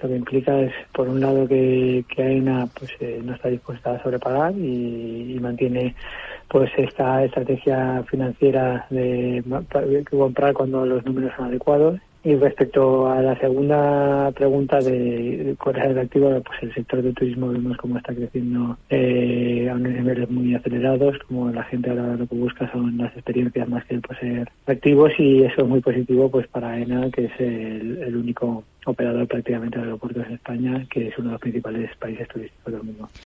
lo que implica es, por un lado, que AENA pues no está dispuesta a sobrepagar y mantiene pues esta estrategia financiera de comprar cuando los números son adecuados. Y respecto a la segunda pregunta de cuál es el atractivo, pues el sector del turismo vemos cómo está creciendo a unos niveles muy acelerados, como la gente ahora lo que busca son las experiencias más que pues, ser activos, y eso es muy positivo pues para AENA, que es el único operador prácticamente de aeropuertos en España, que es uno de los principales países turísticos del mundo.